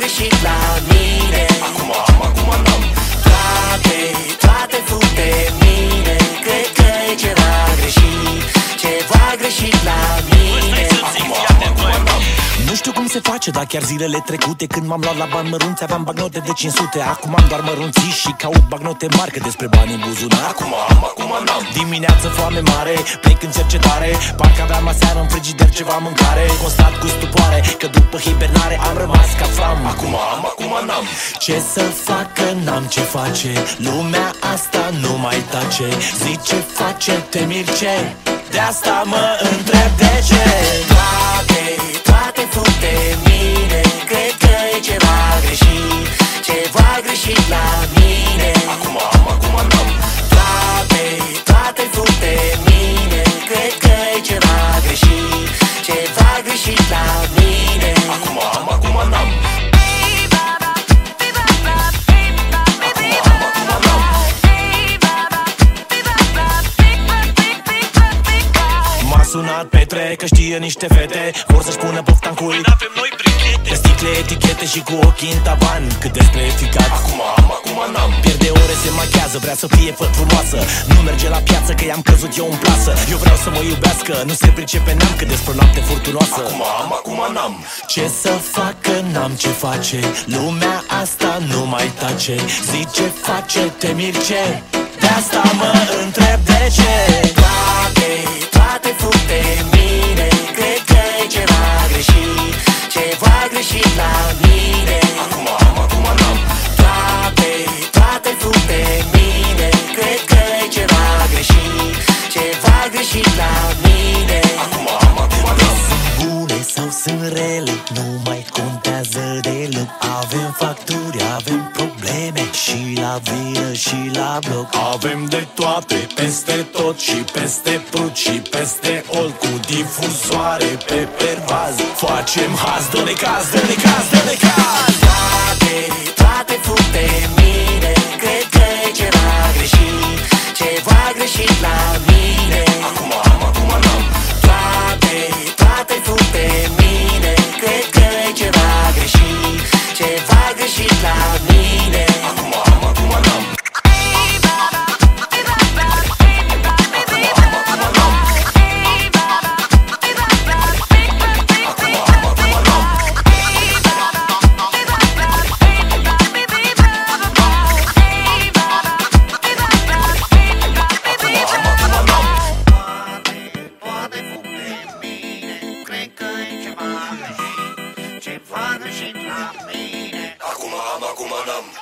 greșit la mine. Acum n-am. Toate fug de mine. Cred că e ceva greșit la mine. Acum n-am. Nu știu cum se face, dar chiar zilele trecute când m-am luat la bani mărunți aveam bagnote de 500. Acum am doar mărunții și caut bagnote mari, că despre bani în buzunar Acum n-am. Dimineață foame mare, plec în cercetare. Parcă aveam aseară în frigider ceva mâncare. Constat cu stupoare că după hibernare am rămas ca fram. Acum n-am. Ce să fac că n-am ce face, lumea asta nu mai tace. Zice face, te miri ce? De asta mă întreb de ce. Toate fug de mine. Cred că e ceva greșit la mine. Acum n-am. Toate fug de mine. Cred că e ceva greșit la mine. Acum n-am. M-a sunat Petre că știe niște fete, vor să-și pună pofta-n cui. Avem noi brichete. Pe sticle, etichete și cu ochii în tavan. Cât despre eficace. Acum n-am. Pierde ore, se machează, vrea să fie frumoasă. Nu merge la piață că i-am căzut eu în plasă. Eu vreau să mă iubească, nu se pricepe n-am, cât despre noapte furtunoasă. Acum n-am. Ce să fac că n-am ce face, lumea asta nu mai tace. Zice face, te miri ce? De asta mă întreb de ce. Toate fug de mine. Cred că e ceva greșit la mine. Acum n-am. Toate fug de mine. Cred că e ceva greșit la mine. Acum n-am. Sunt bune sau sunt rele, nu mai contează deloc. Avem facturi, avem probleme, și la vină și la bloc. Avem de toate, peste tot și peste prut și peste ol. Cu difuzoare pe pervaz facem haz, dă-ne caz. Toate fug de mine. Cred că e ceva greșit la mine. Acum n-am. Toate fug de mine. Cred că e ceva greșit la mine. Acum n-am. Acum n-am.